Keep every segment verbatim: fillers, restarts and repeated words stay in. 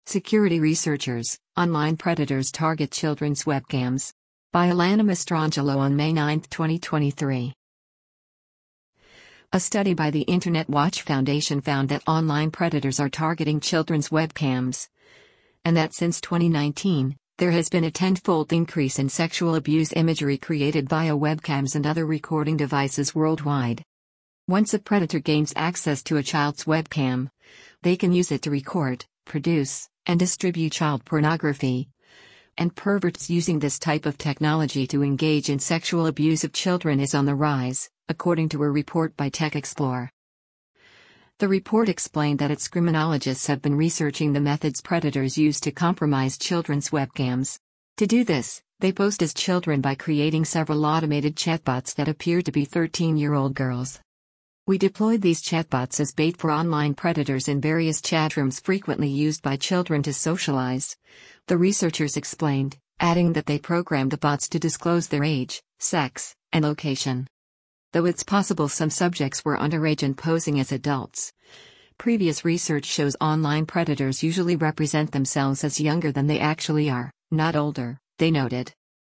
Security researchers, online predators target children's webcams. By Alana Mastrangelo on May ninth, twenty twenty-three. A study by the Internet Watch Foundation found that online predators are targeting children's webcams, and that since twenty nineteen, there has been a tenfold increase in sexual abuse imagery created via webcams and other recording devices worldwide. Once a predator gains access to a child's webcam, they can use it to record, produce, and distribute child pornography. And perverts using this type of technology to engage in sexual abuse of children is on the rise, according to a report by TechExplore. The report explained that its criminologists have been researching the methods predators use to compromise children's webcams. To do this, they post as children by creating several automated chatbots that appear to be thirteen-year-old girls. We deployed these chatbots as bait for online predators in various chatrooms frequently used by children to socialize, the researchers explained, adding that they programmed the bots to disclose their age, sex, and location. Though it's possible some subjects were underage and posing as adults. Previous research shows online predators usually represent themselves as younger than they actually are, not older, they noted.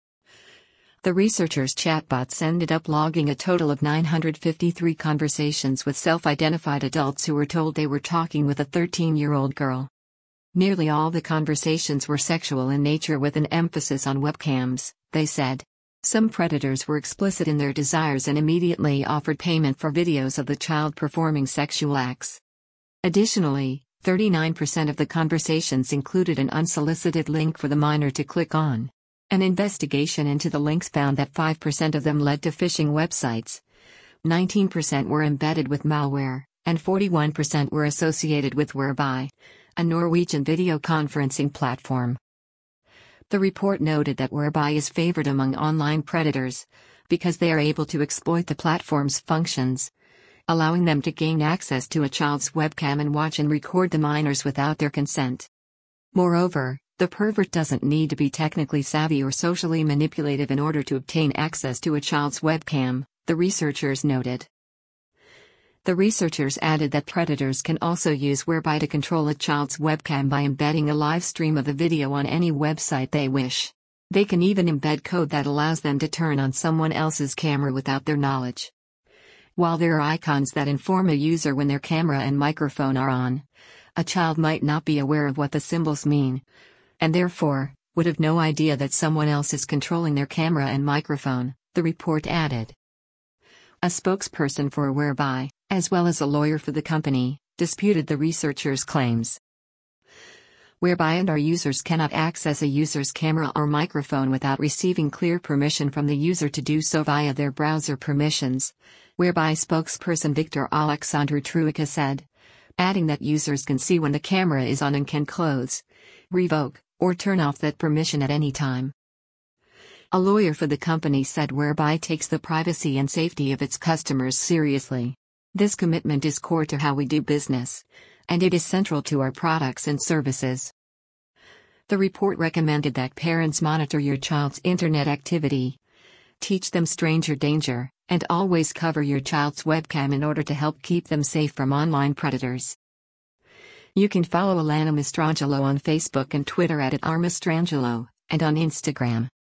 The researchers' chatbots ended up logging a total of nine hundred fifty-three conversations with self-identified adults who were told they were talking with a thirteen-year-old girl. Nearly all the conversations were sexual in nature with an emphasis on webcams, they said. Some predators were explicit in their desires and immediately offered payment for videos of the child performing sexual acts. Additionally, thirty-nine percent of the conversations included an unsolicited link for the minor to click on. An investigation into the links found that five percent of them led to phishing websites, nineteen percent were embedded with malware, and forty-one percent were associated with Whereby, a Norwegian video conferencing platform. The report noted that Whereby is favored among online predators because they are able to exploit the platform's functions, allowing them to gain access to a child's webcam and watch and record the minors without their consent. Moreover, the pervert doesn't need to be technically savvy or socially manipulative in order to obtain access to a child's webcam, the researchers noted. The researchers added that predators can also use Whereby to control a child's webcam by embedding a live stream of the video on any website they wish. They can even embed code that allows them to turn on someone else's camera without their knowledge. While there are icons that inform a user when their camera and microphone are on, a child might not be aware of what the symbols mean, and therefore, would have no idea that someone else is controlling their camera and microphone, the report added. A spokesperson for Whereby, as well as a lawyer for the company, disputed the researchers' claims. Whereby and our users cannot access a user's camera or microphone without receiving clear permission from the user to do so via their browser permissions, Whereby spokesperson Victor Alexandru Truica said, adding that users can see when the camera is on and can close, revoke, or turn off that permission at any time. A lawyer for the company said Whereby takes the privacy and safety of its customers seriously. This commitment is core to how we do business, and it is central to our products and services. The report recommended that parents monitor your child's internet activity, teach them stranger danger, and always cover your child's webcam in order to help keep them safe from online predators. You can follow Alana Mastrangelo on Facebook and Twitter at, at r mastrangelo, and on Instagram